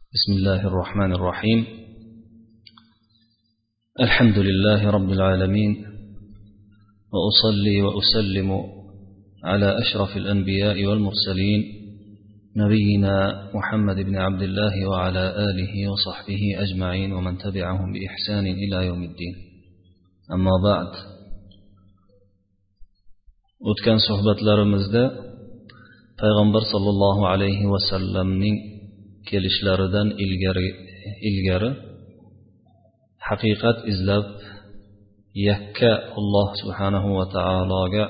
بسم الله الرحمن الرحيم. الحمد لله رب العالمين، وأصلي وأسلم على أشرف الأنبياء والمرسلين نبينا محمد بن عبد الله وعلى آله وصحبه أجمعين ومن تبعهم بإحسان إلى يوم الدين. أما بعد، o'tgan suhbatlarimizda payg'ambar sollallohu alayhi vasallamning kelishlaridan ilgari haqiqat izlab yakka Alloh subhanahu va taologa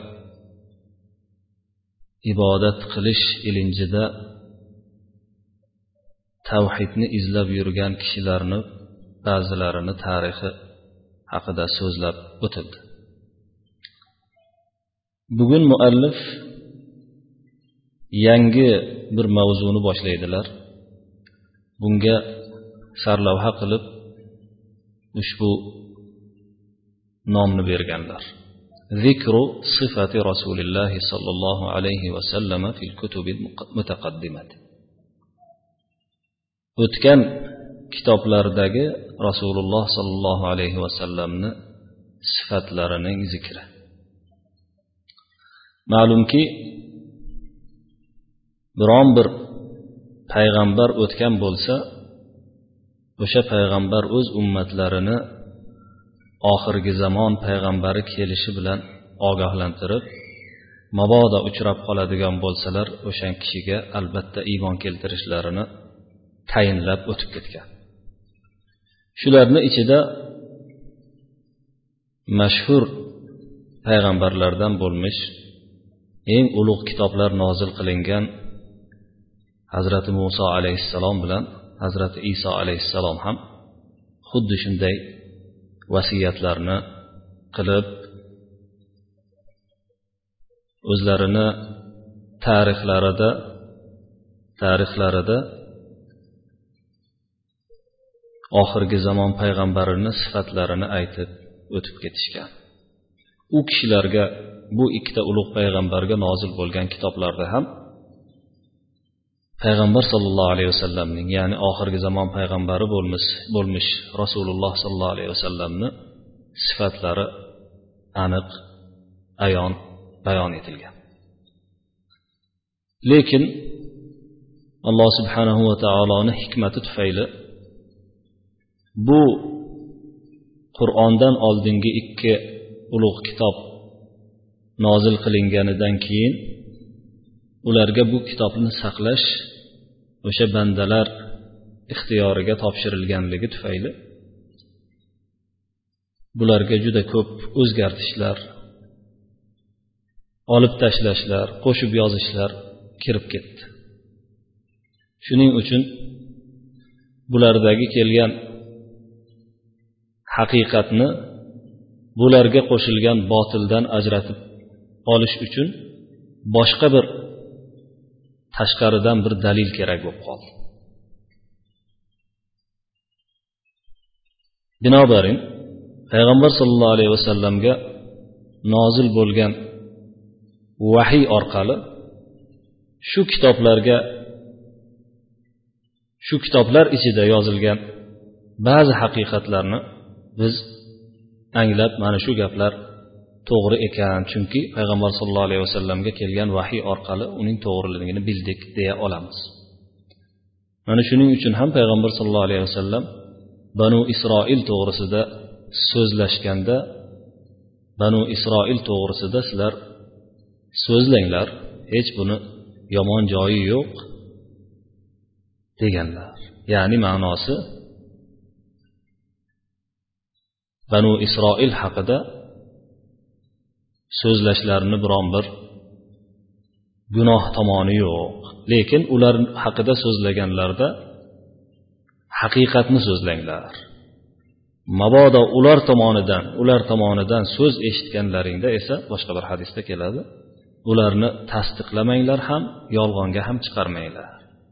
ibodat qilish ilinjida tavhidni izlab yurgan kishilarni ba'zilarini tarixi haqida so'zlab o'tildi. Bugun muallif yangi bir mavzuni boshlaydilar. Bunga sarlavha qilib ushbu nomni berganlar. Zikru sifati Rasululloh sallallohu alayhi va sallam fil kutubil mutaqaddimat. O'tgan kitoblardagi Rasululloh sallallohu alayhi va sallamni sifatlarining zikri. Ma'lumki, biron bir payg'ambar o'tgan bo'lsa, o'sha payg'ambar o'z ummatlarini oxirgi zamon payg'ambari kelishi bilan ogohlantirib, mabodo uchrab qoladigan bo'lsalar, o'sha kishiga albatta iymon keltirishlarini tayinlab o'tib ketgan. Shularning ichida mashhur payg'ambarlardan bo'lmish, eng ulug' kitoblar nozil qilingan Hazrati Musa alayhissalom bilan Hazrati Iso alayhissalom ham xuddi shunday vasiyatlarni qilib, o'zlarini tarixlarida oxirgi zamon payg'ambarining sifatlarini aytib o'tib ketishgan. U kishilarga, bu ikkita ulug' payg'ambarga nozil bo'lgan kitoblarda ham payg'ambar sollallohu alayhi vasallamning, ya'ni oxirgi zamon payg'ambari bo'lmish Rasululloh sollallohu alayhi vasallamni sifatlari aniq bayon etilgan. Lekin Alloh subhanahu va taoloning hikmati tufayli bu Qur'ondan oldingi ikki ulug' kitob nozil qilinganidan keyin ularga bu kitobni saqlash o'sha bandalar ixtiyoriga topshirilganligi tufayli bularga juda ko'p o'zgartishlar, olib tashlashlar, qo'shib yozishlar kirib ketdi. Shuning uchun bulardagi kelgan haqiqatni bularga qo'shilgan botildan ajratib olish uchun boshqa bir tashqaridan bir dalil kerak bo'lib qoldi. Binobarin payg'ambar sollallohu alayhi vasallamga nozil bo'lgan vahiy orqali shu kitoblar ichida yozilgan ba'zi haqiqatlarni biz anglab, mana shu gaplar to'g'ri ekan, chunki payg'ambar sollallohu alayhi vasallamga kelgan vahiy orqali uning to'g'riligini bildik deya olamiz. Mana shuning uchun ham payg'ambar sollallohu alayhi vasallam Banu Isroil to'g'risida so'zlashganda, Banu Isroil to'g'risida sizlar so'zlanglar, hech buni yomon joyi yo'q deganlar. Ya'ni ma'nosi, Banu Isroil haqida so'zlashlarini biron bir gunoh tomoni yo'q. Lekin ular haqida so'zlaganlarda haqiqatni so'zlanglar. Mabodo ular tomonidan so'z eshitganlaringda esa, boshqa bir hadisda keladi, ularni tasdiqlamanglar ham, yolg'onga ham chiqarmanglar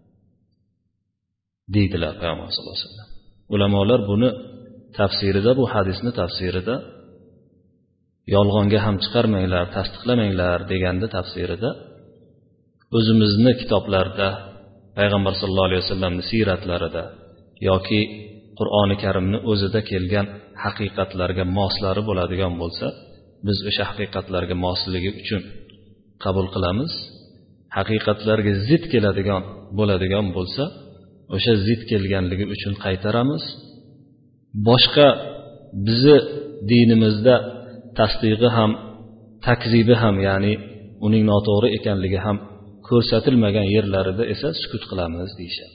deydilar payg'ambar sollallohu alayhi vasallam. Ulamolar buni tafsirida, bu hadisni tafsirida yolg'onga ham chiqarmanglar, tasdiqlamanglar deganda tafsirida o'zimizni kitoblarda payg'ambar sallallohu alayhi vasallamning siyratlarida yoki Qur'oni Karimni o'zida kelgan haqiqatlarga moslari bo'ladigan bo'lsa, biz o'sha haqiqatlarga mosligi uchun qabul qilamiz. Haqiqatlarga zid keladigan bo'ladigan bo'lsa, o'sha zid kelganligi uchun qaytaramiz. Boshqa bizi dinimizda tasdiqi ham, takzibi ham, ya'ni uning noto'g'ri ekanligi ham ko'rsatilmagan yerlarida esa sukut qilamiz deyishadi.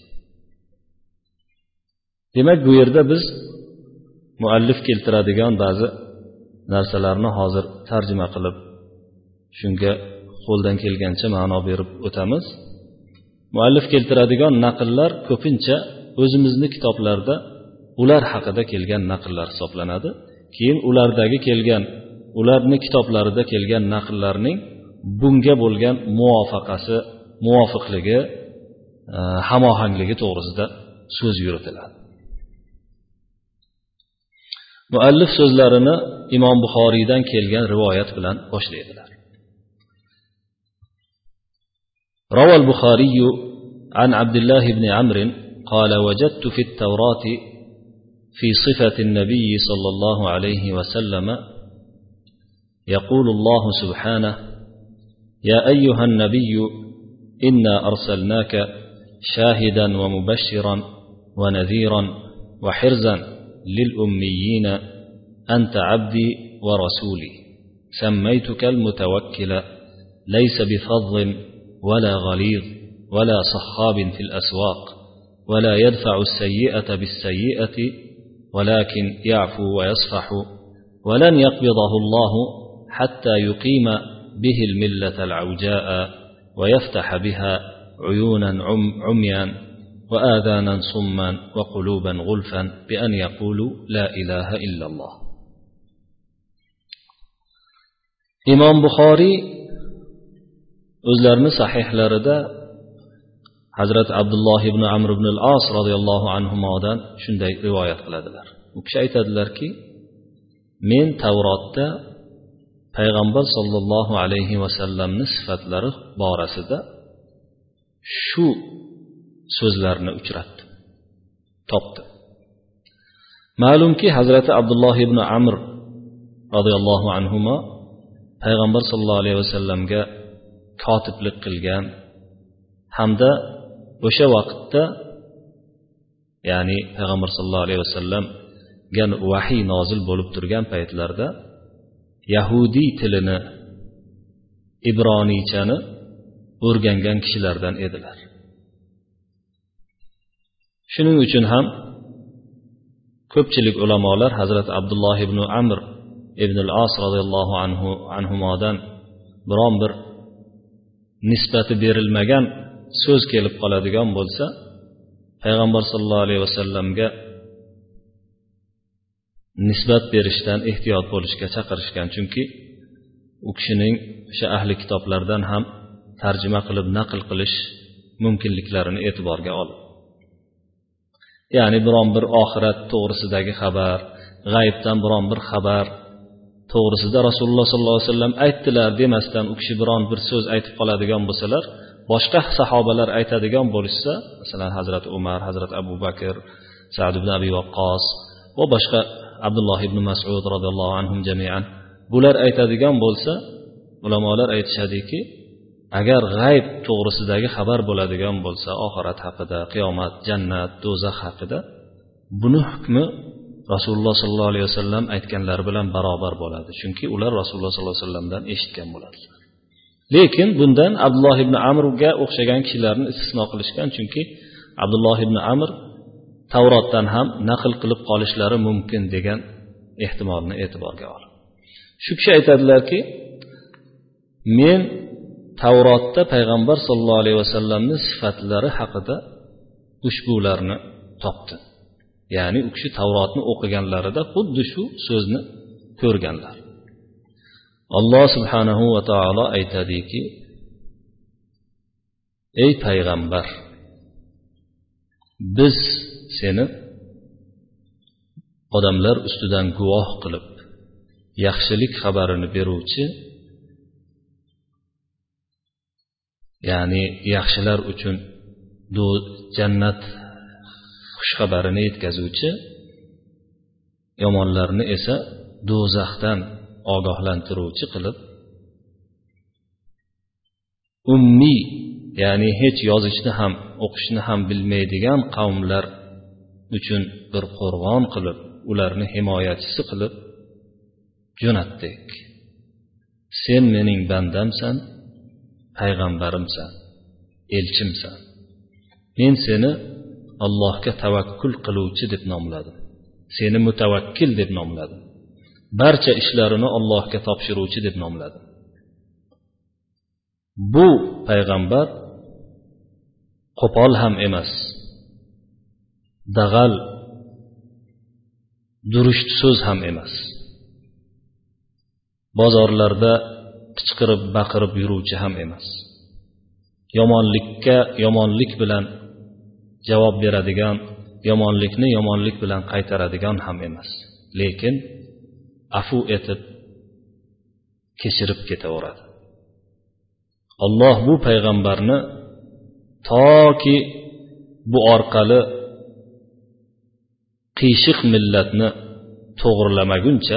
Demak, bu yerda biz muallif keltiradigan ba'zi narsalarni hozir tarjima qilib, shunga qo'ldan kelgancha ma'no berib o'tamiz. Muallif keltiradigan naqllar ko'pincha o'zimizning kitoblarda ular haqida kelgan naqllar hisoblanadi. Keyin ularning kitoblarida kelgan naqllarning bunga bo'lgan muvofiqligi, hamohangligi to'g'risida so'z yuritiladi. Muallif so'zlarini Imom Buxoriydan kelgan rivoyat bilan boshlaydilar. روى البخاري عن عبد الله بن عمرو قال وجدت في التوراة في صفة النبي صلى الله عليه وسلم يقول الله سبحانه يا أيها النبي إنا أرسلناك شاهدا ومبشرا ونذيرا وحرزا للأميين أنت عبدي ورسولي سميتك المتوكل ليس بفظ ولا غليظ ولا صخاب في الأسواق ولا يدفع السيئة بالسيئة ولكن يعفو ويصفح ولن يقبضه الله حتى يقيم به الملة العوجاء ويفتح بها عيونا عميا وآذانا صما وقلوبا غلفا بأن يقولوا لا إله إلا الله. إمام بخاري o'zlarini sahihlarida Hazrat Abdulloh ibn Amr ibn al-As radhiyallohu anhumodan shunday rivoyat qiladilar. U kishi aytadilarki, men Tavrotda payg'ambar sollallohu alayhi vasallamning sifatlari borasida shu so'zlarni uchratdim, topdim. Ma'lumki, Hazrat Abdulloh ibn Amr radhiyallohu anhuma payg'ambar sollallohu alayhi vasallamga kotiblik qilgan hamda o'sha vaqtda, ya'ni payg'ambar sollallohu alayhi vasallamga vahiy nozil bo'lib turgan paytlarda yahudiy tilini, ibroniychani o'rgangan kishilardan edilar. Shuning uchun ham ko'pchilik ulamolar Hazrat Abdulloh ibn Amr ibn al-As radhiyallohu anhumodan biron bir nisbati berilmagan so'z kelib qoladigan bo'lsa, payg'ambar sollallohu alayhi vasallamga nisbat berishdan ehtiyot bo'lishga chaqirishgan. Chunki u kishining o'sha ahli kitoblardan ham tarjima qilib naql qilish mumkinliklarini e'tiborga olib, ya'ni biron bir oxirat to'g'risidagi xabar, g'aybdan biron bir xabar to'g'risida Rasululloh sollallohu alayhi vasallam aytdilar demasdan u kishi biron bir so'z aytib qoladigan bo'lsalar, boshqa sahobalar aytadigan bo'lishsa, masalan Hazrat Umar, Hazrat Abu Bakr, Sa'd ibn Abi Waqqos va boshqa Abdulloh ibn Mas'ud radhiyallohu anhum jami'an, bular aytadigan bo'lsa, ulamolar aytishadiki, agar g'ayb to'g'risidagi xabar bo'ladigan bo'lsa, oxirat haqida, qiyomat, jannat, do'zax haqida, buni hukmi Rasululloh sollallohu alayhi vasallam aytganlari bilan barobar bo'ladi. Chunki ular Rasululloh sollallohu alayhi vasallamdan eshitgan bo'ladilar. Lekin bundan Abdulloh ibn Amrga o'xshagan kishilarni istisno qilishgan, chunki Abdulloh ibn Amr Tavrotdan ham naql qilib qolishlari mumkin degan ehtimolni e'tiborga olib, shu kishi aytadilarki, men Tavrotda payg'ambar sollallohu alayhi vasallamning sifatlari haqida ushbularni topdim. Ya'ni u kishi Tavrotni o'qiganlarida xuddi shu so'zni ko'rganlar. Alloh subhanahu va taolo aytadiki, ey payg'ambar, biz seni odamlar ustidan guvoh qilib, yaxshilik xabarini beruvchi, ya'ni yaxshilar uchun jannat xushxabarini yetkazuvchi, yomonlarni esa do'zaxdan ogohlantiruvchi qilib, ummiy, ya'ni hech yozishni ham o'qishni ham bilmaydigan qavmlar uchun bir qo'rg'on qilib, ularni himoyachisi qilib jo'natdik. Sen mening bandamsan, payg'ambarimsan, elchimsan. Men seni Allohga tavakkul qiluvchi deb nomladim. Seni mutavakkil deb nomladim. Barcha ishlarini Allohga topshiruvchi deb nomladim. Bu payg'ambar qo'pol ham emas, dag'al, durust so'z ham emas. Bozorlarda qichqirib baqirib yuruvchi ham emas. Yomonlikka yomonlik bilan javob beradigan, yomonlikni yomonlik bilan qaytaradigan ham emas. Lekin afu etib kechirib ketaveradi. Alloh bu payg'ambarni toki bu orqali qiyshiq millatni to'g'rilamaguncha,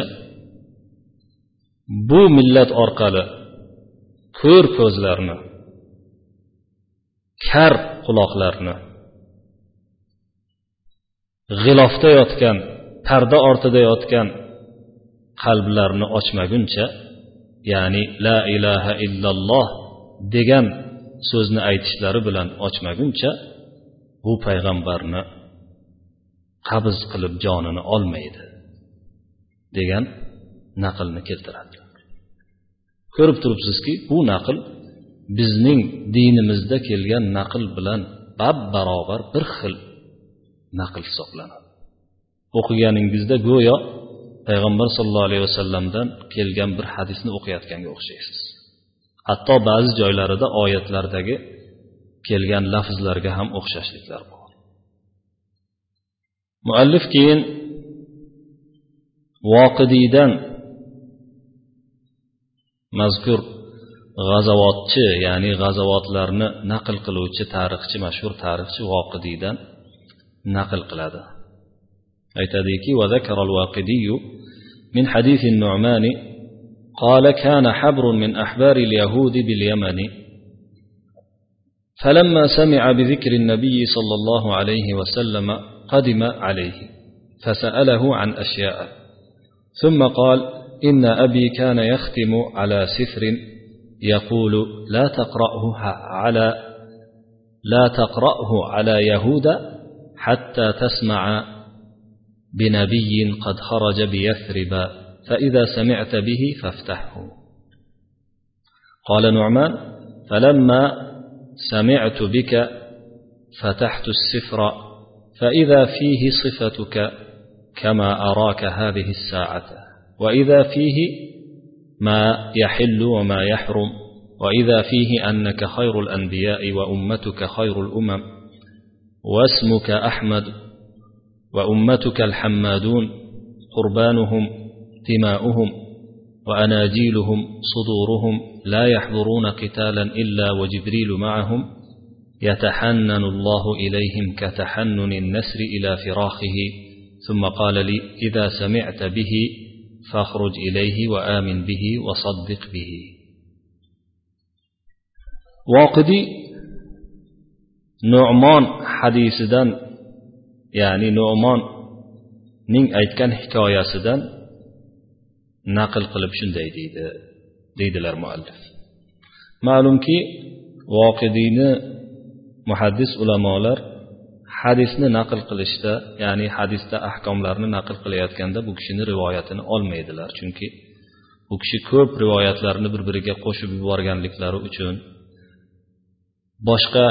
bu millat orqali ko'r ko'zlarni, kar quloqlarni, g'ilofda yotgan, parda ortida yotgan qalblarni ochmaguncha, ya'ni la ilaha illalloh degan so'zni aytishlari bilan ochmaguncha, bu payg'ambarni qabz qilib jonini olmaydi degan naqlni keltiradi. Ko'rib turibsizki, bu naql bizning dinimizda kelgan naql bilan bab-barobar bir xil naql hisoblanadi. O'qiganingizda go'yo payg'ambar sollallohu alayhi vasallamdan kelgan bir hadisni o'qiyotganga o'xshaysiz. Hatto ba'zi joylarida oyatlardagi kelgan lafzlarga ham o'xshashliklar bor. Muallif keyin Voqidiydan mazkur g'azavotchi, ya'ni g'azavotlarni naql qiluvchi tarixchi, mashhur tarixchi Voqidiydan naql qiladi. Aytadiki: "Va zakara al-Voqidiy min hadith an-Nu'man qala kana habrun min ahbar al-yahud bil-Yaman falamma sami'a bi dhikri an-nabiy sallallahu alayhi wa sallam qadima alayhi fasa'alahu an ashya'a thumma qala inna abi kana yakhtimu ala sifrin يقول لا تقرأه على يهود حتى تسمع بنبي قد خرج بيثرب فإذا سمعت به فافتحه. قال نعمان: فلما سمعت بك فتحت السفر فإذا فيه صفتك كما أراك هذه الساعة، وإذا فيه ما يحل وما يحرم، وإذا فيه أنك خير الأنبياء وأمتك خير الأمم، واسمك أحمد وأمتك الحمادون، قربانهم دماؤهم وأناجيلهم صدورهم، لا يحضرون قتالا إلا وجبريل معهم، يتحنن الله إليهم كتحنن النسر إلى فراخه. ثم قال لي: إذا سمعت به فاخرج إليه وآمن به وصدق به. Voqidi Nu'man hadisidan, ya'ni Nu'manning aytgan hikoyasidan naql qilib shunday deydilar muallif. Ma'lumki, Voqidiyni muhaddis ulamolar hadisni naql qilishda, ya'ni hadisda ahkomlarni naql qilayotganda bu kishini rivoyatini olmaydilar. Chunki bu kishi ko'p rivoyatlarni bir-biriga qo'shib yuborganliklari uchun, boshqa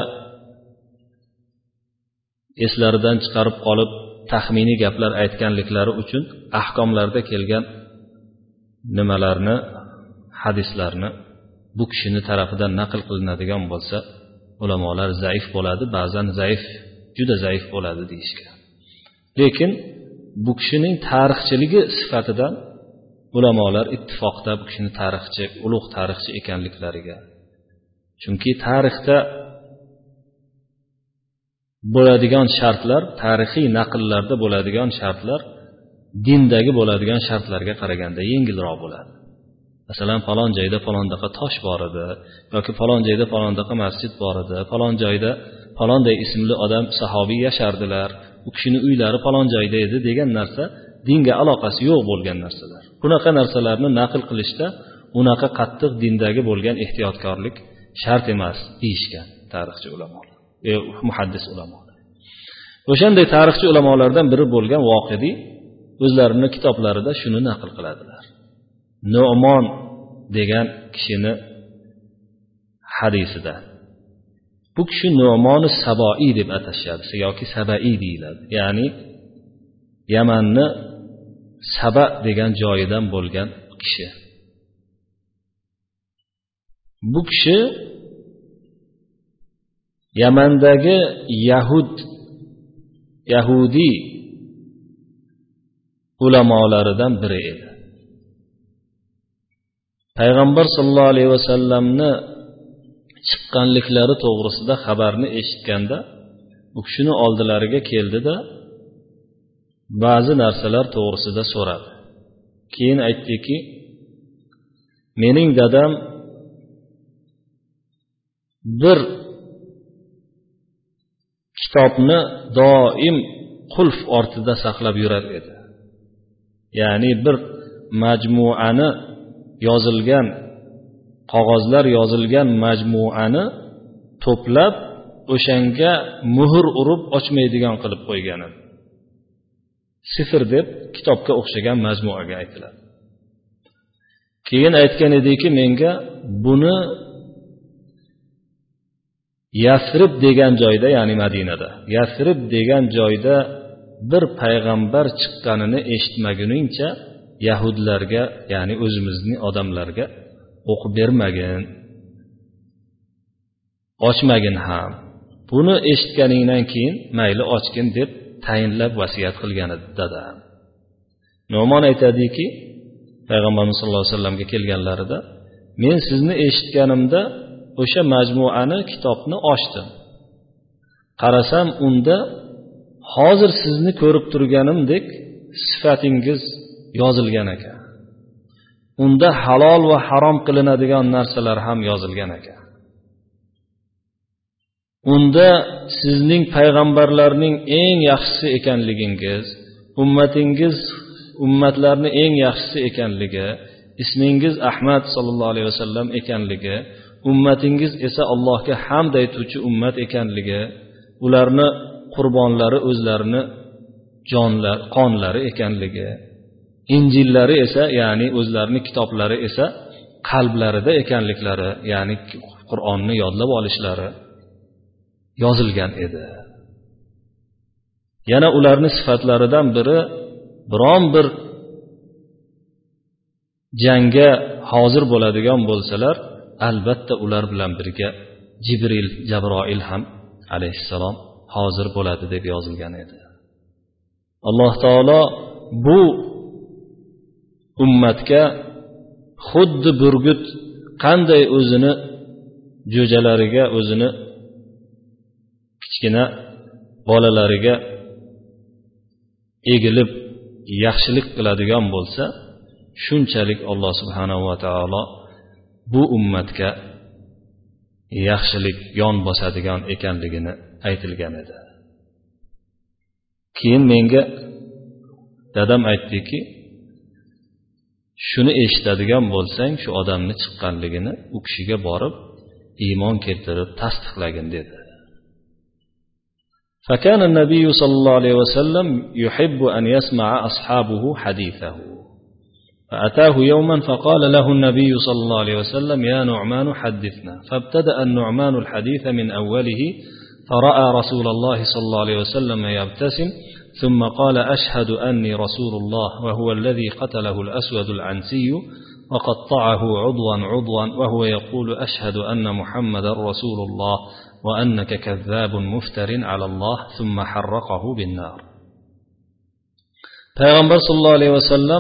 eslaridan chiqarib qolib taxminiy gaplar aytganliklari uchun ahkomlarda kelgan nimalarni, hadislarni bu kishini tarafidan naql qilinadigan bo'lsa, ulamolar zaif bo'ladi, ba'zan zaif, juda zaif bo'ladi deyishgan. Lekin bu kishining tarixchiligi sifatidan ulamolar ittifoqda bu kishini tarixchi, ulug' tarixchi ekanliklariga. Chunki tarixda bo'ladigan shartlar, tarixiy naqllarda bo'ladigan shartlar dindagi bo'ladigan shartlarga qaraganda yengilroq bo'ladi. Masalan, falon joyda falondaqa tosh bor edi yoki falon joyda falondaqa masjid bor edi, falon joyda falonday ismli odam sahobiy yashardilar, u kishining uylari falon joyda edi degan narsa dinga aloqasi yo'q bo'lgan narsalar. Bunaqa narsalarni naql qilishda unaqa qattiq dindagi bo'lgan ehtiyotkorlik shart emas deyishgan tarixchi ulamolar, muhaddis ulamolar. O'shanday tarixchi ulamolardan biri bo'lgan Voqidi o'zlarining kitoblarida shuni naql qiladilar. Nu'mon degan kishini hadisida, bu kishi Nu'moni Saboi deb atashadi yoki Sabai deyiladi. Ya'ni Yamanni Saba degan joyidan bo'lgan kishi. Bu kishi Yamandagi Yahudi ulamolaridan biri edi. Payg'ambar sollallohu alayhi vasallamni chiqqanliklari to'g'risida xabarni eshitganda bu kishini oldilariga keldida ba'zi narsalar to'g'risida so'radi. Keyin aytdiki, mening dadam bir kitobni doim qulf ortida saqlab yurar edi. Ya'ni bir majmuani yozilgan qog'ozlar yozilgan majmuani to'plab o'shanga muhr urib ochmaydigan qilib qo'ygan edi. Sifr deb kitobga o'xshagan majmuaga aytiladi. Keyin aytgan ediki, menga buni Yasrib degan joyda, ya'ni Madinada, Yasrib degan joyda bir payg'ambar chiqqanini eshitmaguningcha yahudlarga, ya'ni o'zimizning odamlarga o'qib bermagin, ochmagin ham. Buni eshitganingdan keyin mayli ochgin deb tayinlab vasiyat qilgan edi dadam. Nu'mon aytadiki, payg'ambarimiz sollallohu alayhi vasallamga kelganlarida, men sizni eshitganimda o'sha majmuani, kitobni ochdim. Qarasam, unda hozir sizni ko'rib turganimdek sifatingiz yozilgan ekan. Unda halol va harom qilinadigan narsalar ham yozilgan ekan. Unda sizning payg'ambarlarning eng yaxshisi ekanligingiz, ummatlarning eng yaxshisi ekanligi, ismingiz Ahmad sallallohu alayhi vasallam ekanligi, ummatingiz esa Allohga hamd aytuvchi ummat ekanligi, ularni qurbonlari o'zlarini qonlari ekanligi, Injillari esa, ya'ni o'zlarining kitoblari esa qalblarida ekanliklari, ya'ni Qur'onni yodlab olishlari yozilgan edi. Yana ularning sifatlaridan biri, biron bir jangga hozir bo'ladigan bo'lsalar, albatta ular bilan birga Jabroil ham alayhissalom hozir bo'ladi deb yozilgan edi. Alloh taolo bu ummatga xuddi burgut qanday o'zini jo'jalariga, o'zini kichkina bolalariga egilib yaxshilik qiladigan bo'lsa, shunchalik Alloh subhanahu va taolo bu ummatga yaxshilik yon bosadigan ekanligini aytilgan edi. Keyin menga dadam aytdiki, shuni eshitadigan bo'lsang, shu odamni chiqqanligini u kishiga borib iymon keltirib tasdiqlagin dedi. فكان النبي صلى الله عليه وسلم يحب أن يسمع أصحابه حديثه، فأتاه يوما فقال له النبي صلى الله عليه وسلم: يا نعمان حدثنا. فابتدأ النعمان الحديث من أوله، فرأى رسول الله صلى الله عليه وسلم يبتسم، ثم قال: أشهد أني رسول الله، وهو الذي قتله الأسود العنسي وقطعه عضوا عضوا، وهو يقول: أشهد أن محمد رسول الله وأنك كذاب مفتر على الله، ثم حرقه بالنار. Payg'ambar sollallohu alayhi vasallam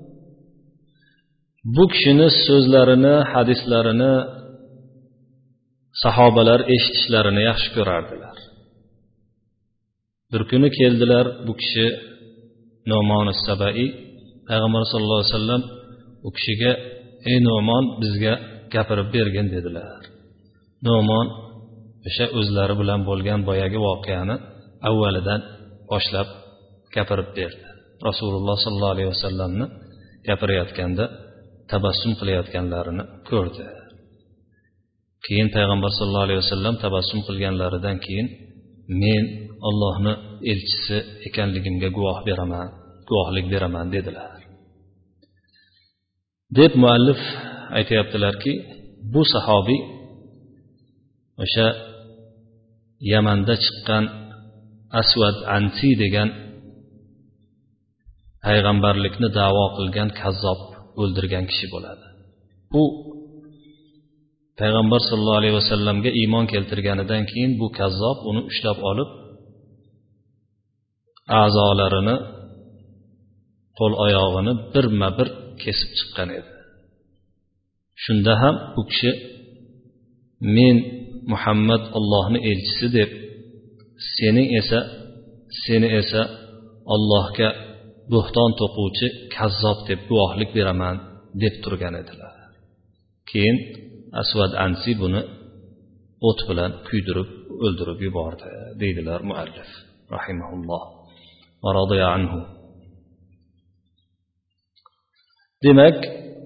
bu kishini so'zlarini, hadislarini sahobalar eshitishlarini yaxshi ko'rardilar. bir kuni keldilar bu kishi Nu'mon as-Sabai, payg'ambar sollallohu alayhi vasallam u kishiga ey Nu'mon bizga gapirib bergin dedilar. Nu'mon o'sha o'zlari bilan bo'lgan boyagi voqeani avvalidan boshlab gapirib berdi. Rasululloh sollallohu alayhi vasallamni gapirayotganda tabassum qilayotganlarini ko'rdi. Keyin payg'ambar sollallohu alayhi vasallam tabassum qilganlaridan keyin men Allohning elchisi ekanligimga guvohlik beraman dedilar. Deb muallif aytayaptilarki, bu sahobiy o'sha Yamanda chiqqan Aswad Ansi degan payg'ambarlikni da'vo qilgan kazzob o'ldirgan kishi bo'ladi. Bu payg'ambar sollallohu alayhi vasallamga iymon keltirganidan keyin bu kazzob uni ushlab olib a'zolarini, qo'l oyog'ini birma-bir kesib chiqqan edi. Shunda ham bu kishi men Muhammad Allohning elchisi deb, seni esa Allohga bo'xton to'quvchi kazzob deb guvohlik beraman deb turgan edilar. Keyin Aswad Ansi buni o't bilan kuydirib o'ldirib yubordi deydilar muallif rahimahulloh va radiya anhu. Demak,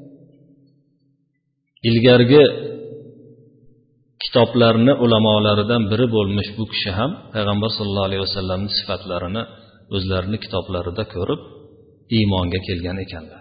ilgargi kitoblarni ulamolaridan biri bo'lmish bu kishi ham payg'ambar sollallohu alayhi vasallamning sifatlarini o'zlarining kitoblarida ko'rib iymonga kelgan ekanlar.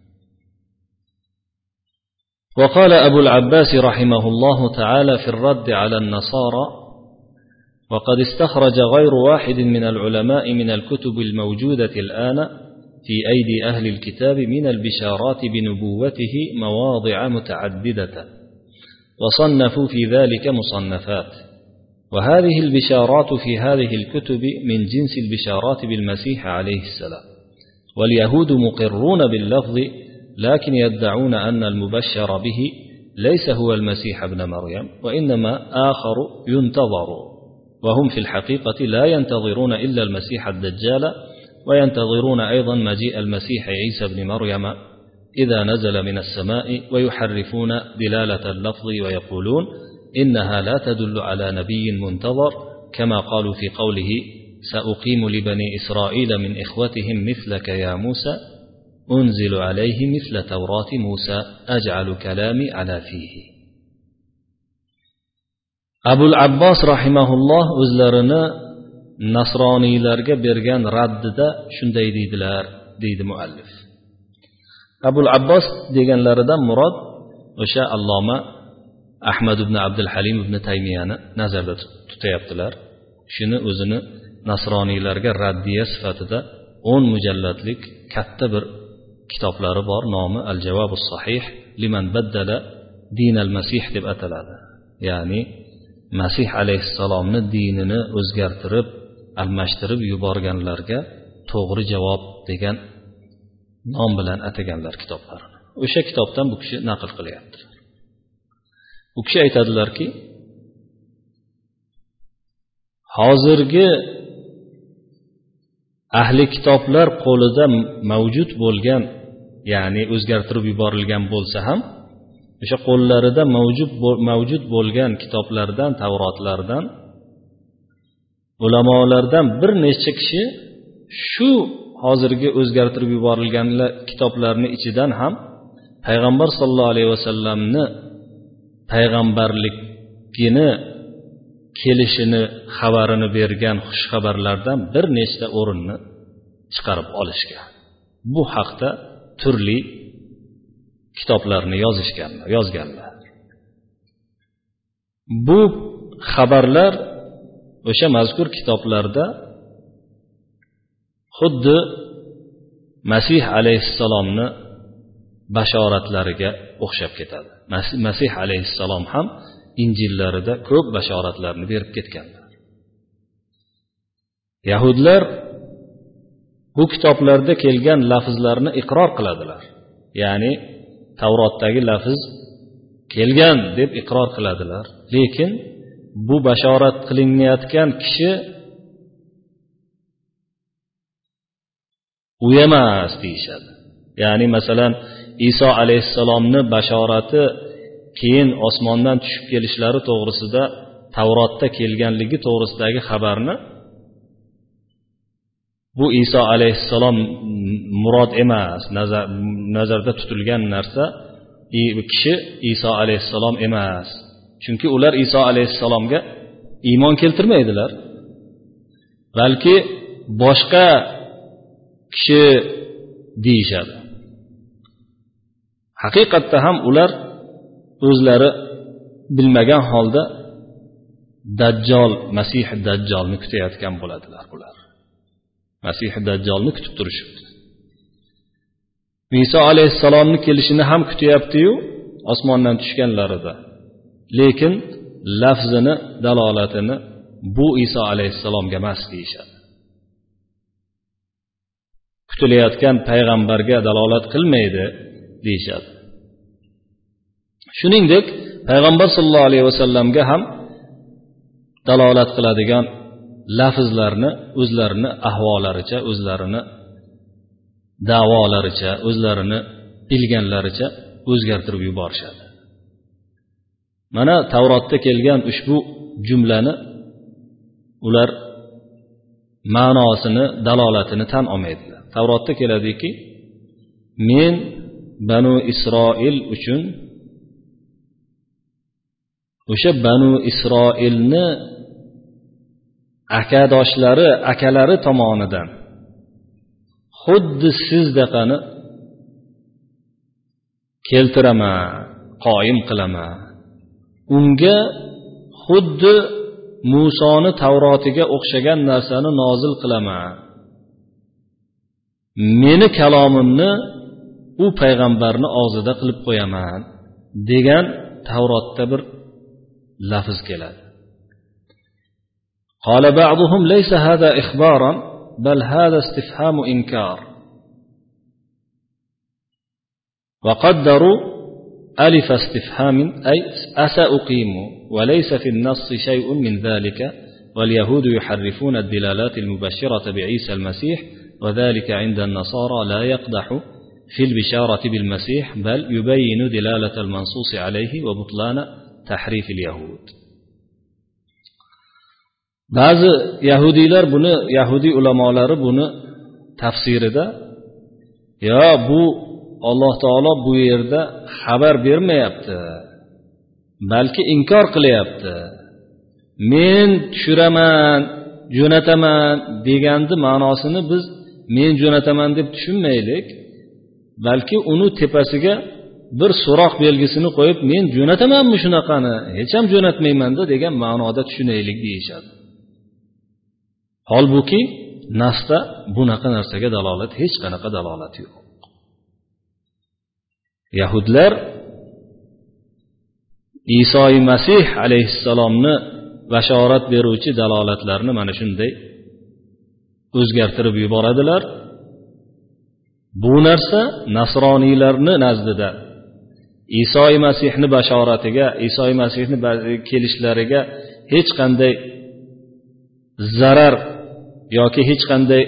وقال أبو العباس رحمه الله تعالى في الرد على النصارى: وقد استخرج غير واحد من العلماء من الكتب الموجودة الآن في أيدي أهل الكتاب من البشارات بنبوته مواضع متعددة، وصنفوا في ذلك مصنفات، وهذه البشارات في هذه الكتب من جنس البشارات بالمسيح عليه السلام. واليهود مقرون باللفظ، لكن يدعون أن المبشر به ليس هو المسيح ابن مريم، وإنما آخر ينتظر، وهم في الحقيقة لا ينتظرون إلا المسيح الدجال، وينتظرون أيضا مجيء المسيح عيسى ابن مريم إذا نزل من السماء، ويحرفون دلالة اللفظ ويقولون إنها لا تدل على نبي منتظر، كما قالوا في قوله: سأقيم لبني إسرائيل من إخوتهم مثلك يا موسى، أنزل عليه مثل توراة موسى، أجعل كلامي على فيه. أبو العباس رحمه الله o'zlarini nasroniylarga bergan raddida shunday deydilar, deydi muallif. Abul Abbos deganlaridan murod o'sha alloma Ahmad ibn Abdul Halim ibn Taymiyani nazarda tutayaptilar. Shuni o'zini nasroniylarga raddiya sifatida 10 mujalladlik katta bir kitoblari bor. Nomi Al-Javobus Sahih liman baddala dinal Masih deb ataladi. Ya'ni Masih alayhissalomni dinini o'zgartirib, almashtirib yuborganlarga to'g'ri javob degan nom bilan ataganlar kitoblarini. O'sha kitobdan bu kishi naql qilyapti. Bu kishi aytadilarki, hozirgi ahli kitoblar qo'lida mavjud bo'lgan, ya'ni o'zgartirib yuborilgan bo'lsa ham, o'sha qo'llarida mavjud bo'lgan kitoblardan, Tavrotlardan, ulamolardan bir necha kishi shu hozirgi o'zgartirib yuborilgan kitoblarning ichidan ham payg'ambar sollallohu alayhi vasallamni payg'ambarligini kelishini xabarini bergan xushxabarlardan bir nechta o'rinni chiqarib olishgan. Bu haqda turli kitoblarni yozganlar. Bu xabarlar o'sha mazkur kitoblarda xuddi Masih alayhissalomni bashoratlariga o'xshab ketadi. Masih alayhissalom ham Injillarida ko'p bashoratlarni berib ketganlar. Yahudlar bu kitoblarda kelgan lafzlarni iqror qiladilar. Ya'ni Tavrotdagi lafz kelgan deb iqror qiladilar. Lekin bu bashorat qilinayotgan kishi u emas deyishadi. Ya'ni masalan Iso alayhissalomni bashorati keyin osmondan tushib kelishlari to'g'risida Tavrotda kelganligi to'g'risidagi xabarni bu Iso alayhissalom murod emas, nazarda tutilgan narsa kishi Iso alayhissalom emas. Chunki ular Iso alayhissalomga iymon keltirmaydilar. Balki boshqa kishi deyishadi. Haqiqatda ham ular o'zlari bilmagan holda Dajjol, Masih Dajjolni kutayotgan bo'ladilar bular. Masih Dajjolni kutib turishibdi. Iso alayhissalomning kelishini ham kutyapti-yu, osmondan tushganlarida. Lekin lafzini, dalolatini bu Iso alayhissalomga emas deyishadi. Kutilayotgan payg'ambarga dalolat qilmaydi deyishadi. Shuningdek, payg'ambar sollallohu alayhi vasallamga ham dalolat qiladigan lafzlarni o'zlarini ahvollaricha, o'zlarini da'volaricha, o'zlarini bilganlaricha o'zgartirib yuborishadi. Mana Tavrotda kelgan ushbu jumlani ular ma'nosini, dalolatini tan olmaydilar. Tavrotda keladiki, men Banu Isroil uchun o'sha Banu Isroilni akadoshlari, akalari tomonidan xuddi sizdaqani keltiraman, qoyim qilaman. Unga xuddi Musoni Tavrotiga o'xshagan narsani nozil qilaman. Meni kalomimni u payg'ambarni og'zida qilib qo'yaman degan Tavrotda bir lafz keladi. Qala ba'duhum laysa hada ikhbaran bal hada istifham inkar. Wa qaddaru alif istifham ay asa'uqim wa laysa fi an-nass shay'un min dhalika wal yahud yuharrifuna ad-dilalat al-mubashshirata bi'Isa al-Masih wa dhalika 'inda an-nasara la yaqdahu في البشارة بالمسيح بل يبين دلالة المنصوص عليه وبطلان تحريف اليهود. Bazı Yahudiler bunu, Yahudi ulemalari bunu tafsirida ya bu Allah Taala bu yerde haber vermeyapti. Balki inkor qilyapti. Men tushiraman, jo'nataman degandi ma'nosini biz men jo'nataman deb tushunmaylik. Balki uni tepasiga bir so'roq belgisini qo'yib men jo'natamanmi shunaqani, hech ham jo'natmayman-da degan ma'noda tushunaylik deyishadi. Holbuki nasda bunaqa narsaga dalolat, hech qanaqa dalolat yo'q. Yahudlar Iso Masih alayhissalomni bashorat beruvchi dalolatlarni mana shunday o'zgartirib yuboradilar. Bu narsa nasroniylarni nazdida Iso Masihni bashoratiga, Iso Masihni kelishlariga hech qanday zarar yoki hech qanday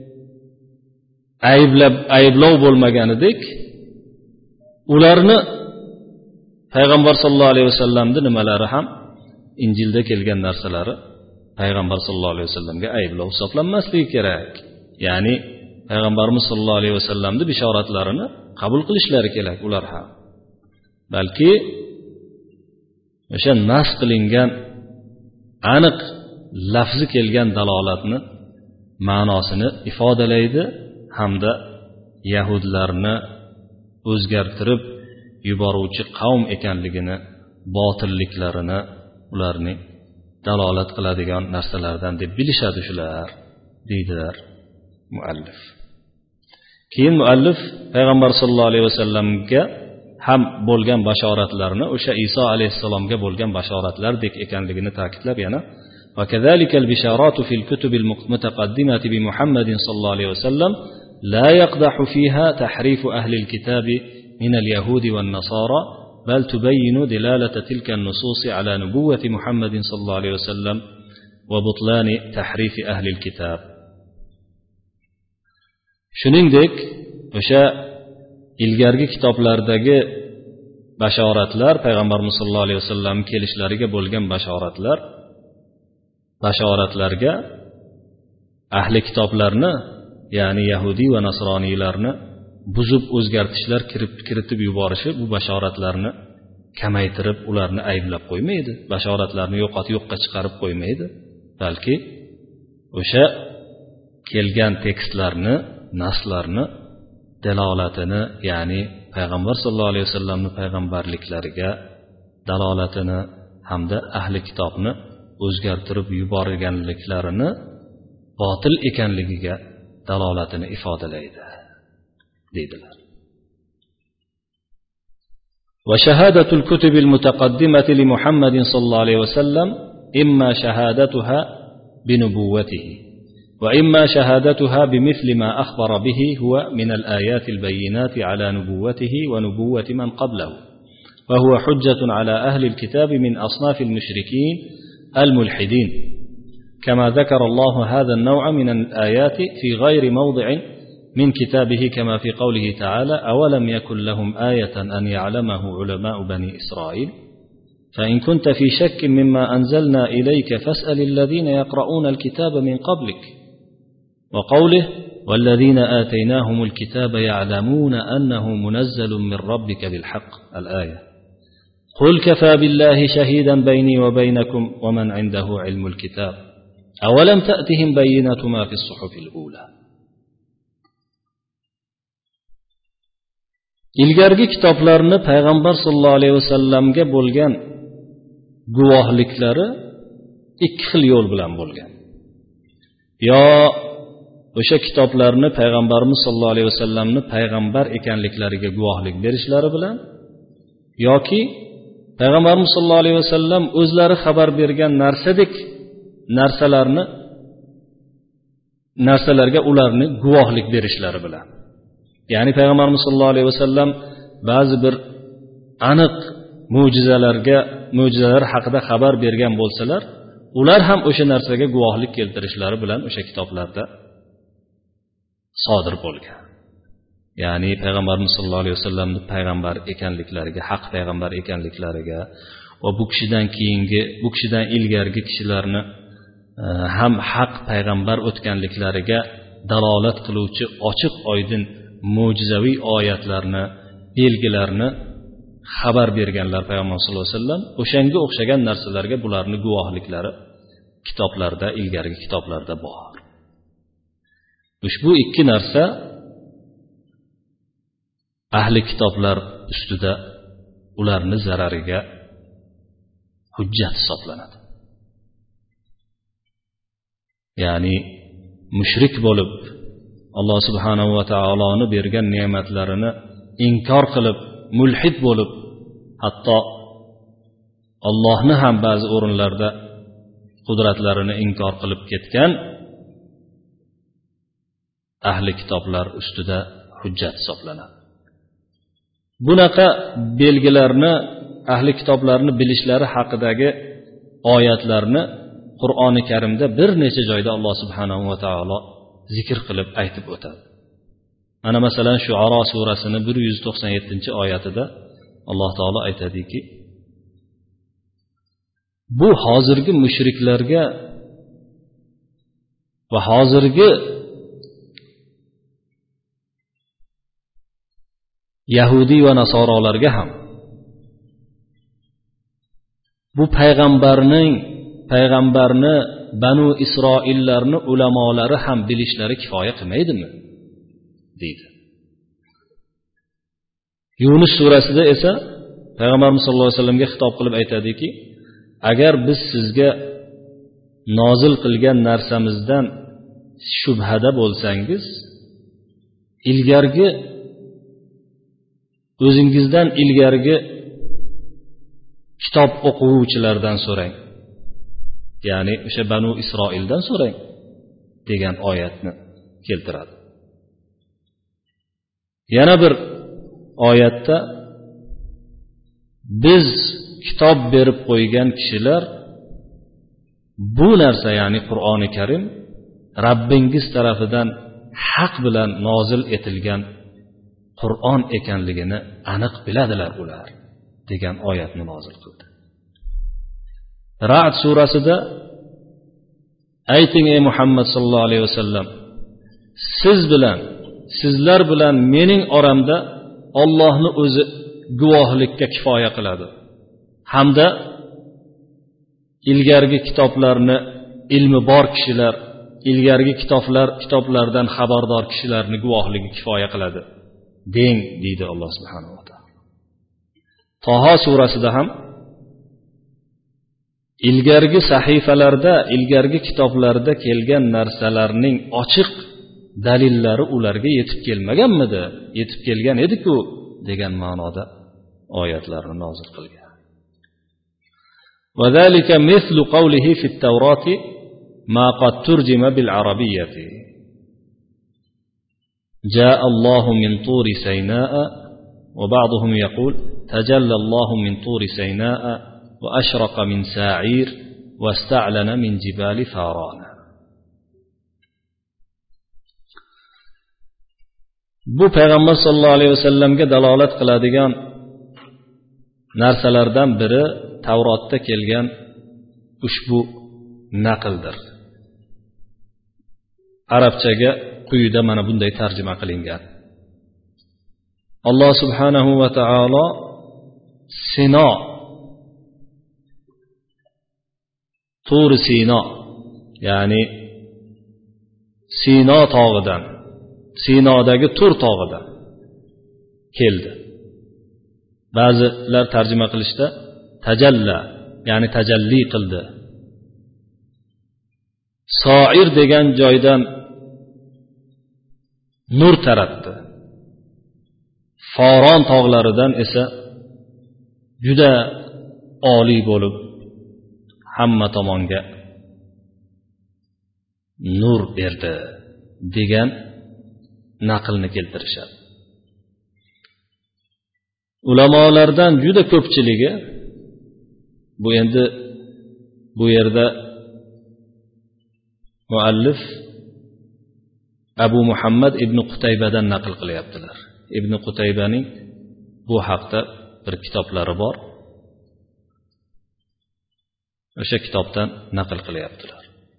ayblov bo'lmaganidek, ularni payg'ambar sollallohu alayhi vasallamning nimalari ham Injilda kelgan narsalari payg'ambar sollallohu alayhi vasallamga ayblov hisoblanmasligi kerak. Ya'ni payg'ambarimiz sollallohu alayhi vasallamning bishoratlarini qabul qilishlari kerak ular ham. Balki o'sha nas qilingan aniq lafzi kelgan dalolatni ma'nosini ifodalaydi hamda yahudlarni o'zgartirib yuboruvchi qavm ekanligini, botilliklarini, ularning dalolat qiladigan narsalardan deb bilishadi shular, deydilar muallif. Keyin muallif payg'ambar sollallohu alayhi vasallamga ham bo'lgan bashoratlarni o'sha Iso alayhissalomga bo'lgan bashoratlardek ekanligini ta'kidlab yana وكذلك البشارات في الكتب المتقدمة بمحمد صلى الله عليه وسلم لا يقدح فيها تحريف أهل الكتاب من اليهود والنصارى بل تبين دلالة تلك النصوص على نبوة محمد صلى الله عليه وسلم وبطلان تحريف أهل الكتاب. Shuningdek, o'sha ilgargi kitoblardagi bashoratlar, payg'ambarimiz sollallohu alayhi vasallam kelishlariga bo'lgan bashoratlarga ahli kitoblarni, ya'ni yahudiy va nasroniylarni buzib o'zgartishlar kiritib yuborishi bu bashoratlarni kamaytirib, ularni ayblab qo'ymaydi, bashoratlarni yo'qqa chiqarib qo'ymaydi, balki o'sha kelgan tekstlarni, naslarni dalolatini, ya'ni payg'ambar sollallohu alayhi vasallamni payg'ambarliklariga dalolatini hamda ahli kitobni o'zgartirib yuborganliklarini botil ekanligiga dalolatini ifodalaydi deydilar. وشهادة الكتب المتقدمة لمحمد صلى الله عليه وسلم إما شهادتها بنبوته وإما شهادتها بمثل ما أخبر به هو من الآيات البينات على نبوته ونبوة من قبله، وهو حجة على أهل الكتاب من أصناف المشركين الملحدين، كما ذكر الله هذا النوع من الآيات في غير موضع من كتابه، كما في قوله تعالى: أولم يكن لهم آية أن يعلمه علماء بني إسرائيل، فإن كنت في شك مما أنزلنا إليك فاسأل الذين يقرؤون الكتاب من قبلك، وقوله: والذين آتيناهم الكتاب يعلمون أنه منزل من ربك بالحق، الآية. قل كفى بالله شهيدا بيني وبينكم ومن عنده علم الكتاب، أولم تأتهم بينة ما في الصحف الأولى. ilgargi kitoblarni payg'ambar sollallohu alayhi vasallamga bo'lgan guvohliklari ikki xil yo'l bilan bo'lgan. Yo o'sha kitoblarni payg'ambarimiz sollallohu alayhi vasallamni payg'ambar ekanliklariga guvohlik berishlari bilan, yoki payg'ambarimiz sollallohu alayhi vasallam o'zlari xabar bergan narsalarga ularni guvohlik berishlari bilan. Ya'ni payg'ambarimiz sollallohu alayhi vasallam ba'zi bir aniq mo'jizalar haqida xabar bergan bo'lsalar, ular ham o'sha narsaga guvohlik keltirishlari bilan o'sha kitoblarda sodir bo'lgan. Ya'ni payg'ambarimiz sollallohu alayhi vasallamni payg'ambar ekanliklariga, haq payg'ambar ekanliklariga va bu kishidan ilgargi kishilarni ham haq payg'ambar o'tganliklariga dalolat qiluvchi ochiq oydin mo'jizaviy oyatlarni, belgilarni xabar berganlar payg'ambar sollallohu alayhi vasallam. O'shanga o'xshagan narsalarga bularning guvohliklari kitoblarda, ilgargi kitoblarda bor. Ushbu ikki narsa ahli kitoblar ustida ularni zarariga hujjat hisoblanadi. Ya'ni mushrik bo'lib, Alloh subhanahu va taoloni bergan ne'matlarini inkor qilib, mulhid bo'lib, hatto Allohni ham ba'zi o'rinlarda qudratlarini inkor qilib ketgan ahli kitoblar ustida hujjat hisoblanadi. Bunaqa belgilarni, ahli kitoblarni bilishlari haqidagi oyatlarni Qur'oni Karimda bir necha joyda Alloh subhanahu va taolo zikr qilib aytib o'tadi. Mana masalan Shu'ara surasining 197-oyatida Alloh taolo aytadiki: bu hozirgi mushriklarga va hozirgi Yahudiy va nasorolarga ham bu payg'ambarni Banu Isroillarni ulamolari ham bilishlari kifoya qilmaydimi deydi. Yunus surasida esa payg'ambarimiz sollallohu alayhi vasallamga xitob qilib aytadiki: agar biz sizga nozil qilgan narsamizdan shubhada bo'lsangiz, o'zingizdan ilgargi kitob o'quvchilardan so'rang, ya'ni o'sha Banu Isroildan so'rang degan oyatni keltiradi. Yana bir oyatda biz kitob berib qo'ygan kishilar bu narsa, ya'ni Qur'oni Karim Rabbingiz tarafidan haq bilan nozil etilgan Qur'on ekanligini aniq biladilar ular degan oyatni nozil qildi. Ra'd surasida ayting ey Muhammad sallallohu alayhi vasallam, sizlar bilan mening oramda Allohning o'zi guvohlikka kifoya qiladi hamda ilgargi kitoblarni ilmi bor kishilar, ilgargi kitoblardan xabardor kishilarning guvohligi kifoya qiladi deng deydi Alloh subhanahu va taolo. Toha surasida ham ilgargi sahifalarda, ilgargi kitoblarda kelgan narsalarning ochiq dalillari ularga yetib kelmaganmidi? Yetib kelgan edi-ku degan ma'noda oyatlarni nozil qilgan. وذلك مثل قوله في التوراة ما قد ترجم بالعربية جاء الله من طور سيناء وبعضهم يقول تجلى الله من طور سيناء وأشرق من ساعير واستعلن من جبال فاران. Bu payg'ambar sollallohu alayhi vasallamga dalolat qiladigan narsalardan biri Tavrotda kelgan ushbu naqldir. Arabchaga quyida mana bunday tarjima qilingan. Alloh subhanahu va taolo Sino, Tur Sino, ya'ni Sino tog'idan, Sinodagi Tur tog'idan keldi. Ba'zilar tarjima qilishda tajalla, ya'ni tajalli qildi. Soir degan joydan nur taratdi. Foron tog'laridan esa juda oliy bo'lib hamma tomonga nur berdi degan naqlni keltirishadi. Ulamolardan juda ko'pchiligi bu yerda muallif Abu Muhammad ibn Qutaybadan naql qilyaptilar. Ibn Qutaybaning bu haqda bir kitoblari bor. O'sha kitobdan naql qilyaptilar.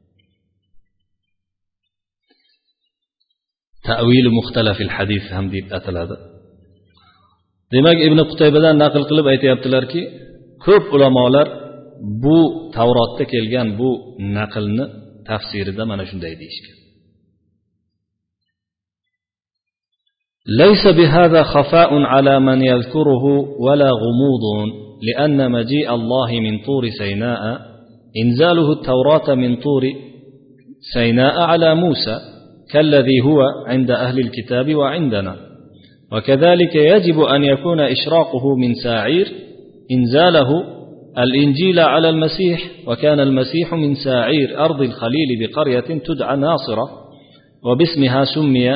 Ta'wil muxtalafil hadis ham deb ataladi. Demak, Ibn Qutaybadan naql qilib aytayaptilarki, ko'p ulamolar bu Tavrotda kelgan bu naqlni tafsirida mana shunday deyishgan. ليس بهذا خفاء على من يذكره ولا غموض لأن مجيء الله من طور سيناء إنزاله التوراة من طور سيناء على موسى كالذي هو عند أهل الكتاب وعندنا، وكذلك يجب أن يكون إشراقه من ساعير إنزاله الإنجيل على المسيح، وكان المسيح من ساعير أرض الخليل بقرية تدعى ناصرة وباسمها سمي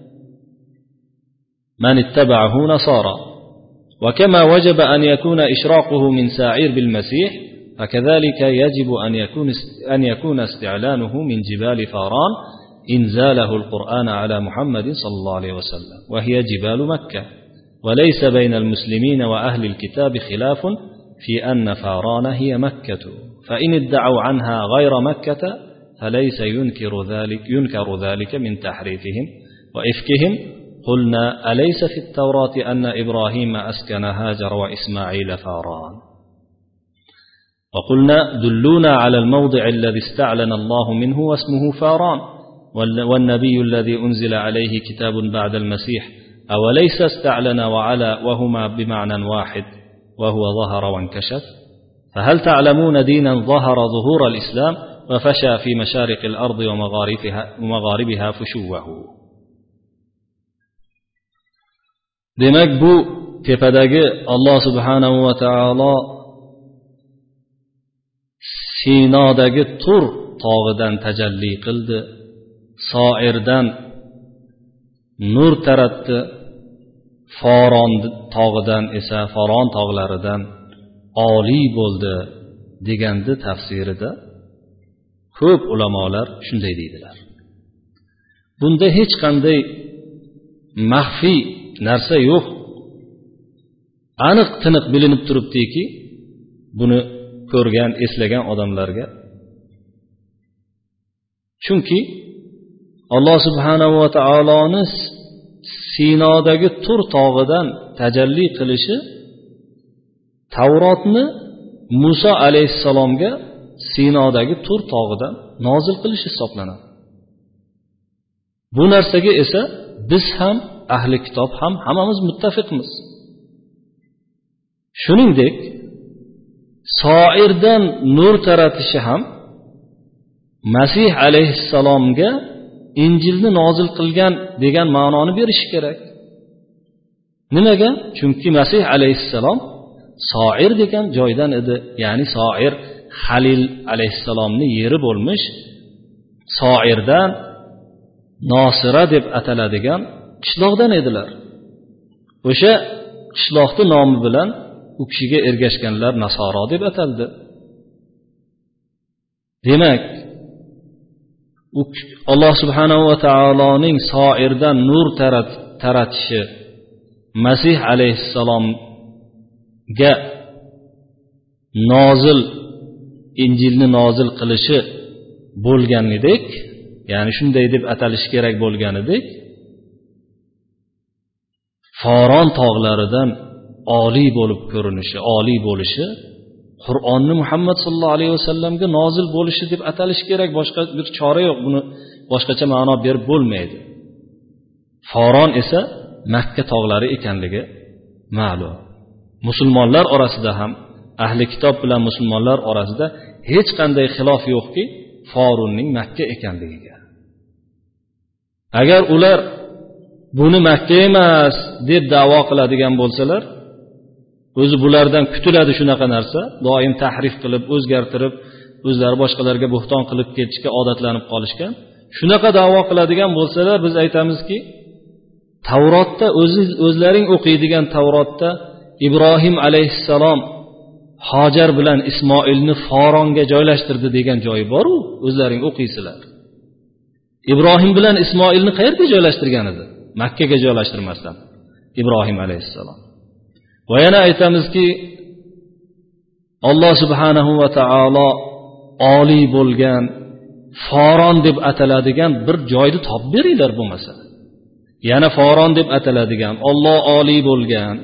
من اتبعه نصارى. وكما وجب أن يكون إشراقه من ساعير بالمسيح، فكذلك يجب أن يكون استعلانه من جبال فاران إنزاله القرآن على محمد صلى الله عليه وسلم، وهي جبال مكة. وليس بين المسلمين وأهل الكتاب خلاف في أن فاران هي مكة، فإن ادعوا عنها غير مكة فليس ينكر ذلك من تحريفهم وإفكهم. قلنا أليس في التوراة أن إبراهيم أسكن هاجر وإسماعيل فاران؟ وقلنا دلونا على الموضع الذي استعلن الله منه واسمه فاران، والنبي الذي أنزل عليه كتاب بعد المسيح أوليس استعلن وعلى وهما بمعنى واحد وهو ظهر وانكشف؟ فهل تعلمون دينا ظهر ظهور الإسلام وفشى في مشارق الأرض ومغاربها فشوه. Demak, bu tepadagi Alloh subhanahu va taolo Sinodagi Tur tog'idan tajalli qildi, Soirdan nur taratdi, Foron tog'idan esa Foron tog'laridan oliy bo'ldi degandi tafsirida ko'p ulamolar shunday deydilar. bunda hech qanday maxfiy narsa yo'q. Aniq tiniq bilinib turibdiki, buni ko'rgan, eslagan odamlarga. Chunki Alloh subhanahu va taoloni Sinodagi Tur tog'idan tajalli qilishi Tavrotni Musa alayhissalomga Sinodagi Tur tog'idan nozil qilish hisoblanadi. Bu narsaga esa biz ham, ahli kitob ham hammamiz muttafiqmiz. Shuningdek, soirdan nur taratishi ham Masih alayhissalomga Injilni nozil qilgan degan ma'noni berishi kerak. Nimaga? Chunki Masih alayhissalom soir degan joydan edi. Ya'ni soir Halil alayhissalomning yeri bo'lmish, soirdan Nosira deb ataladigan qishloqdan edilar. O'sha qishloqning nomi bilan u kishiga ergashganlar Nasoro deb ataldi. Demak, Alloh subhanahu va taoloning soirdan nur taratishi Masih alayhissalomga nozil Injilni nozil qilishi bo'lganidek, ya'ni shunday deb atalish kerak bo'lganidek, Foron tog'laridan oliy bo'lib ko'rinishi, oliy bo'lishi, Qur'onni Muhammad sallallohu alayhi vasallamga nozil bo'lishi deb atalish kerak. Boshqa bir chora yo'q, buni boshqacha ma'no berib bo'lmaydi. Foron esa Makka tog'lari ekanligi ma'lum. Musulmonlar orasida ham, ahli kitob bilan musulmonlar orasida hech qanday xilof yo'qki, Forunning Makka ekanligiga. Agar ular buni Makka emas deb da'vo qiladigan bo'lsalar, o'zi bulardan kutiladi shunaqa narsa, doim tahrif qilib, o'zgartirib, o'zlari boshqalarga bo'xton qilib ketishga odatlanib qolishgan. Shunaqa da'vo qiladigan bo'lsalar, biz aytamizki, Tavrotda o'zlaring o'qiydigan Tavrotda Ibrohim alayhissalom Hojar bilan Ismoilni Foronga joylashtirdi degan joyi bor-ku, o'zlaring o'qiysizlar. Ibrohim bilan Ismoilni qayerga joylashtirgan edi? Makkaga joylashtirmasdan Ibrohim alayhissalom. Va yana aytamizki, Alloh subhanahu va taolo oliy bo'lgan Foron deb ataladigan bir joyni topib beringlar bo'lmasa. Yana Foron deb ataladigan, Alloh oliy bo'lgan,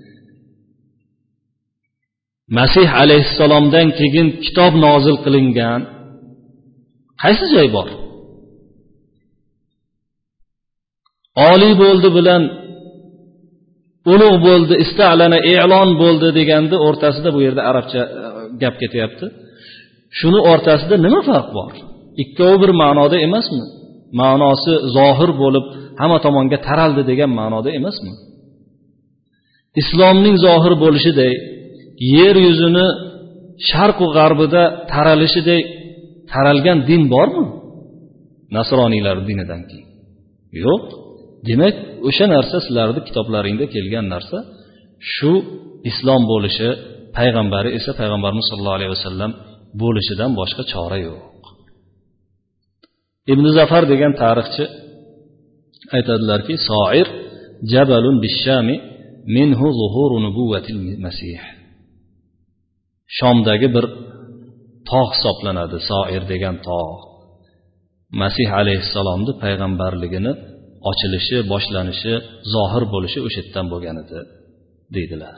Masih alayhissalomdan keyin kitob nozil qilingan qaysi joy bor? Oliy bo'ldi bilan ulug' bo'ldi, ista'lana e'lon bo'ldi deganda o'rtasida bu yerda arabcha gap ketyapti. Shuni o'rtasida nima farq bor? Ikkovi bir ma'noda emasmi? Ma'nosi zohir bo'lib, hamma tomonga taraldi degan ma'noda emasmi? Islomning zohir bo'lishiday, yer yuzini sharq va g'arbida taralishiday taralgan din bormi? Nasroniylar dinidan keyin. Yo'q. Demak, o'sha narsa sizlarning kitoblaringda kelgan narsa, shu islom bo'lishi, payg'ambari esa payg'ambarimiz sollallohu alayhi vasallam bo'lishidan boshqa chora yo'q. Ibn Zafar degan tarixchi aytadilarki, Soir jabalun bishami minhu zuhuru nubuvatil masih. Shomdagi bir tog' hisoblanadi, Soir degan tog'. Masih alayhissalomning payg'ambarligini ochilishi, boshlanishi, zohir bo'lishi o'sha yerdan bo'lgan edi, deydilar.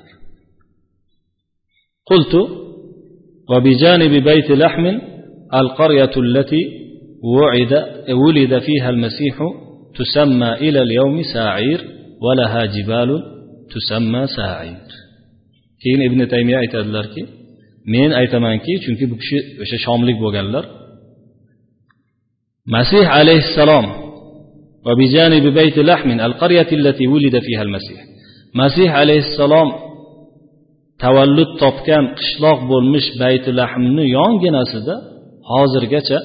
Qultu va bi janibi bayti lahmin al-qaryatu allati wulida fiha al-masih tusamma ila al-yawmi Sa'ir va laha jibalun tusamma Sa'ir. Keyin Ibn Taymiya aytadilarki, men aytamanki, chunki bu kishi o'sha shomlik bo'lganlar, Masih alayhissalom وبجانب بيت لحم القرية التي ولد فيها المسيح. Masih alayhissalom tavallud topgan qishloq bo'lmish Bayti Lahmni yonginasida hozirgacha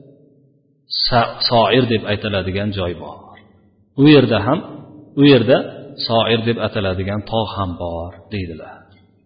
Soir deb aytiladigan joy bor. U yerda Soir deb ataladigan tog' ham bor, deydilar.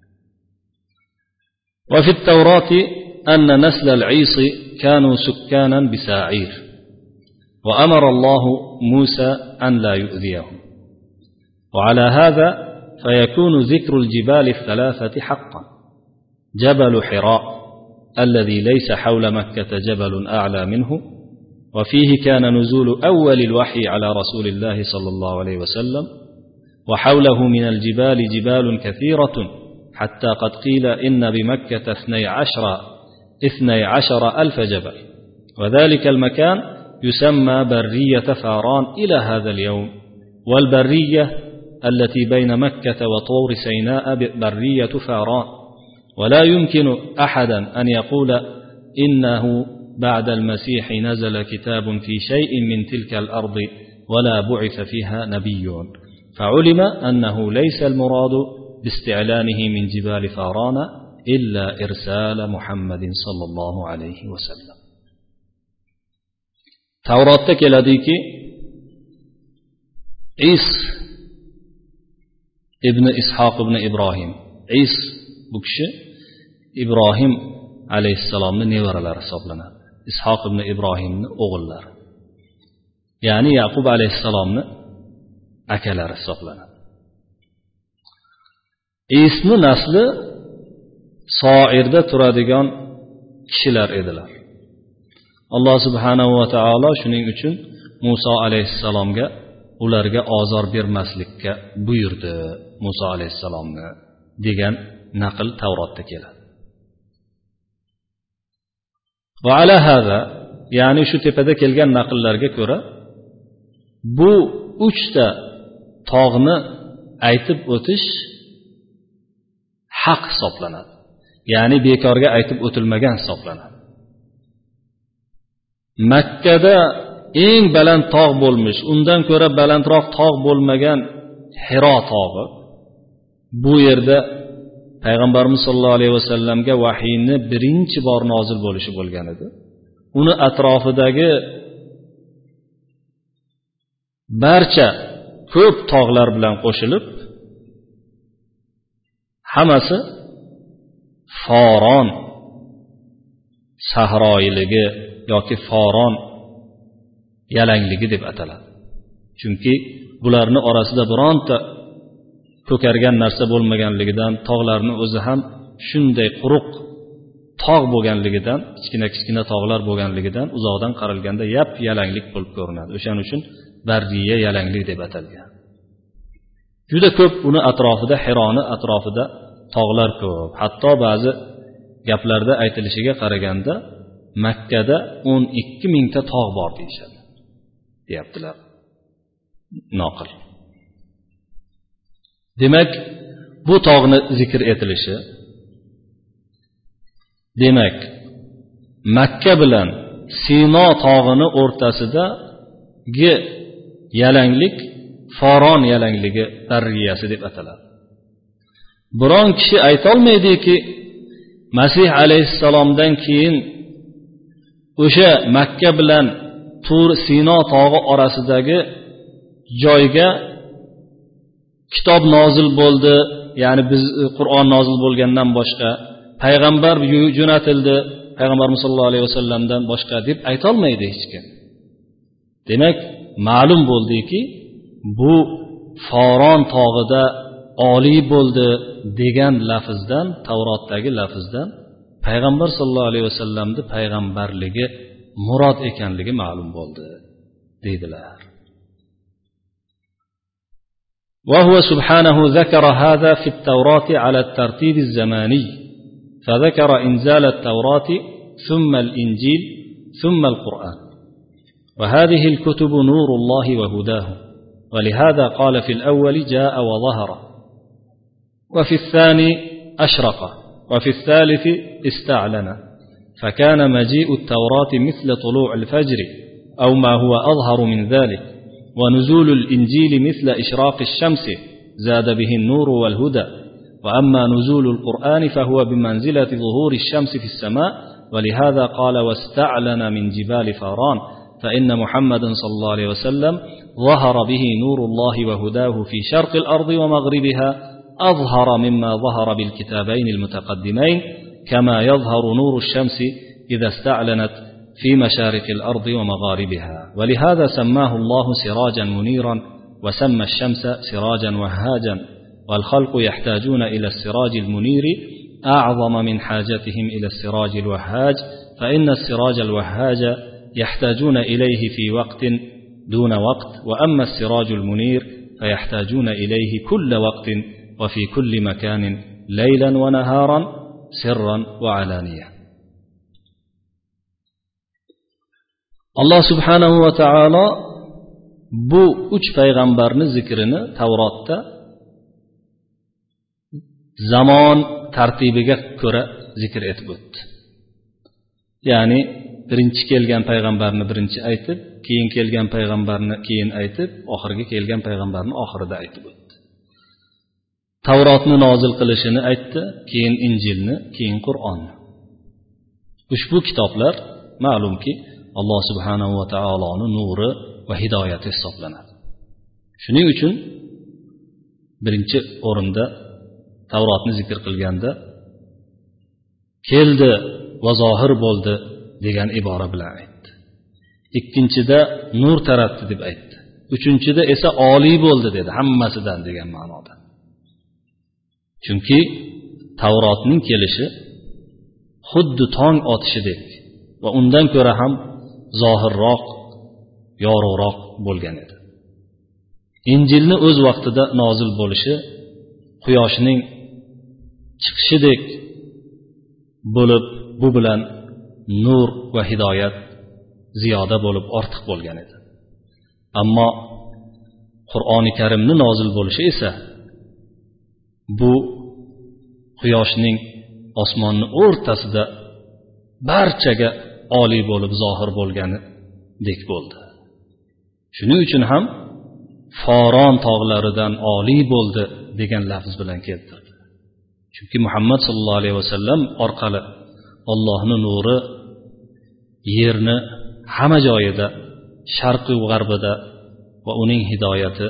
وفي التوراة أن نسل العيص كانوا سكانا بساعير وأمر الله موسى أن لا يؤذيهم. وعلى هذا فيكون ذكر الجبال الثلاثة حقا: جبل حراء الذي ليس حول مكة جبل أعلى منه، وفيه كان نزول أول الوحي على رسول الله صلى الله عليه وسلم، وحوله من الجبال جبال كثيرة حتى قد قيل إن بمكة 12 ألف جبل، وذلك المكان يسمى برية فاران إلى هذا اليوم. والبرية التي بين مكة وطور سيناء برية فاران، ولا يمكن أحدا أن يقول إنه بعد المسيح نزل كتاب في شيء من تلك الأرض ولا بعث فيها نبي، فعلم أنه ليس المراد باستعلانه من جبال فاران إلا إرسال محمد صلى الله عليه وسلم. توراتda keladiki, Is ibn Ishoq ibn Ibrohim, Is bu kishi Ibrohim alayhissalomning nevaralari hisoblanadi. Ishoq ibn Ibrohimning o'g'illari, ya'ni Yaqub alayhissalomning akalari hisoblanadi. Isning nasli Soirda turadigan kishilar edilar. Alloh subhanahu va taolo shuning uchun Musa alayhissalomga ularga ozor bermaslikka buyurdi, Musa alayhissalomni degan naql Tavrotda keladi. Va ala hada, ya'ni shu tepada kelgan naqllarga ko'ra bu 3 ta tog'ni aytib o'tish haq hisoblanadi. Ya'ni bekorga aytib o'tilmagan hisoblanadi. Makkada eng baland tog' bo'lmish, undan ko'ra balandroq tog' bo'lmagan Hiro tog'i. Bu yerda Payg'ambarimiz sollallohu alayhi vasallamga vahiyni birinchi bor nozil bo'lishi bo'lgan edi. Uni atrofidagi barcha ko'p tog'lar bilan qo'shilib hammasi Foron sahroyiligi yoki Foron yalangligi deb ataladi. Chunki bularning orasida bironta ko'kargan narsa bo'lmaganligidan, tog'larning o'zi ham shunday quruq tog' bo'lganligidan, kichkina tog'lar bo'lganligidan uzoqdan qaralganda yalanglik bo'lib ko'rinadi. O'shaning uchun Barriya yalanglik deb atalgan. Juda ko'p uni atrofida, Hironi atrofida tog'lar ko'p. Hatto ba'zi gaplarda aytilishiga qaraganda Makkada 12 mingta tog' bor deyishadi, deyaptilar noqil. Demak, bu tog'ni zikr etilishi, demak, Makka bilan Sino tog'ini o'rtasidagi yalanglik Foron yalangligi Barriyasi deb ataladi. Biron kishi ayta olmaydiki, Masih alayhissalomdan keyin o'sha Makka bilan Tur Sino tog'i orasidagi joyga kitob nozil bo'ldi, ya'ni biz Qur'on nozil bo'lgandan boshqa payg'ambar jo'natildi, payg'ambarimiz sollallohu alayhi vasallamdan boshqa deb ayta olmaydi hech kim. Demak, ma'lum bo'ldiki, bu Foron tog'ida oliy bo'ldi degan lafzdan, Tavrotdagi lafzdan payg'ambar sollallohu alayhi vasallamning payg'ambarligi murod ekanligi ma'lum bo'ldi deydilar. وهو سبحانه ذكر هذا في التوراة على الترتيب الزماني، فذكر إنزال التوراة ثم الإنجيل ثم القرآن، وهذه الكتب نور الله وهداه، ولهذا قال في الأول جاء وظهر، وفي الثاني أشرق، وفي الثالث استعلن، فكان مجيء التوراة مثل طلوع الفجر أو ما هو أظهر من ذلك، ونزول الإنجيل مثل إشراق الشمس زاد به النور والهدى، وأما نزول القرآن فهو بمنزلة ظهور الشمس في السماء، ولهذا قال واستعلن من جبال فاران، فإن محمد صلى الله عليه وسلم ظهر به نور الله وهداه في شرق الأرض ومغربها أظهر مما ظهر بالكتابين المتقدمين، كما يظهر نور الشمس إذا استعلنت في مشارق الأرض ومغاربها، ولهذا سماه الله سراجا منيرا، وسمى الشمس سراجا وهاجا، والخلق يحتاجون إلى السراج المنير أعظم من حاجتهم إلى السراج الوهاج، فإن السراج الوهاج يحتاجون إليه في وقت دون وقت، وأما السراج المنير فيحتاجون إليه كل وقت وفي كل مكان ليلا ونهارا سرا وعلانية. alloh subhanahu va taolo bu 3 payg'ambarni zikrini Tavrotda zamon tartibiga ko'ra zikr etib o'tdi. Ya'ni birinchi kelgan payg'ambarni birinchi aytib, keyin kelgan payg'ambarni keyin aytib, oxirgi kelgan payg'ambarni oxirida aytib o'tdi. Tavrotni nozil qilishini aytdi, keyin Injilni, keyin Qur'onni. Ushbu kitoblar ma'lumki Alloh subhanahu va taoloning nuri va hidoyati hisoblanadi. Shuning uchun birinchi o'rinda Tavrotni zikr qilganda keldi va zohir bo'ldi degan ibora bilan aytdi. Ikkinchida nur taratdi deb aytdi. Uchinchida esa oliy bo'ldi dedi, hammasidan degan ma'noda. Chunki Tavrotning kelishi xuddi tong otishidek va undan ko'ra ham zohirroq, yorug'roq bo'lgan edi. Injilni o'z vaqtida nozil bo'lishi quyoshning chiqishidek bo'lib, bu bilan nur va hidoyat ziyoda bo'lib ortiq bo'lgan edi. Ammo Qur'oni Karimni nozil bo'lishi esa bu quyoshning osmonni o'rtasida barchaga oliy bo'lib zohir bo'lganidek bo'ldi. Shuning uchun ham Foron tog'laridan oliy bo'ldi degan lafz bilan keltirdi. Chunki Muhammad sallallohu alayhi vasallam orqali Allohning nuri yerni hamma joyida, sharqi va g'arbida va uning hidoyati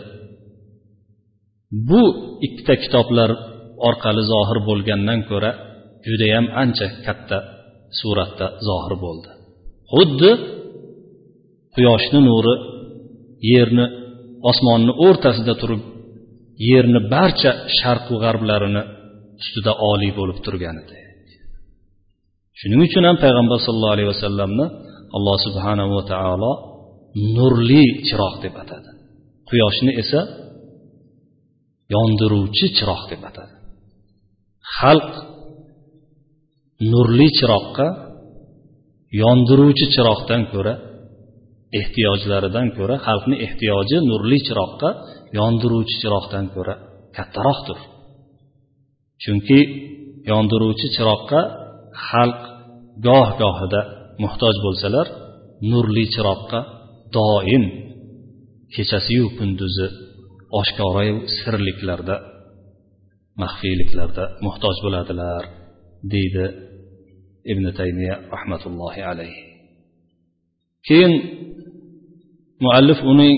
bu ikkita kitoblar orqali zohir bo'lgandan ko'ra juda ham ancha katta suratda zohir bo'ldi. Xuddi quyoshning nuri yerni, osmonni o'rtasida turib, yerni barcha sharq va g'arblarini ustida oliy bo'lib turgan edi. Shuning uchun ham payg'ambar sollallohu alayhi vasallamni Alloh subhanahu va taolo nurli chiroq deb atadi. Quyoshni esa yondiruvchi chiroq deb atadi. Xalq nurli chiroqqa, yondiruvchi chiroqdan ko'ra, ehtiyojlaridan ko'ra, xalqning ehtiyoji nurli chiroqqa, yondiruvchi chiroqdan ko'ra kattaroqdir. Chunki yondiruvchi chiroqqa xalq goh-gohida muhtoj bo'lsalar, nurli chiroqqa doim kechasi-yu kunduzi oshkora-yu sirliklarda, maxfiyliklarda muhtoj bo'ladilar, deydi Ibn Taymiya rahmatullohi alayhi. Keyin muallif uning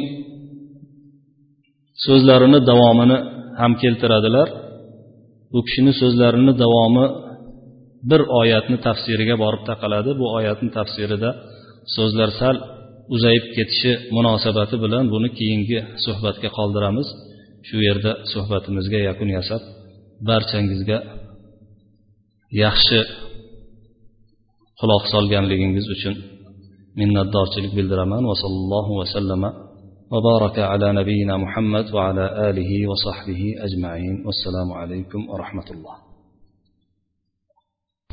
so'zlarini davomini ham keltiradilar. Bu kishining so'zlarini davomi bir oyatni tafsiriga borib taqaladi. Bu oyatning tafsirida so'zlar sal uzayib ketishi munosabati bilan buni keyingi suhbatga qoldiramiz. Shu yerda suhbatimizga yakun yasab, barchangizga yaxshi quloq solganligingiz uchun minnatdorchilik bildiraman. Va sallallohu va sallama va baraka ala nabiyyina Muhammad va ala alihi va sahbihi ajma'in. Assalomu alaykum va rahmatulloh.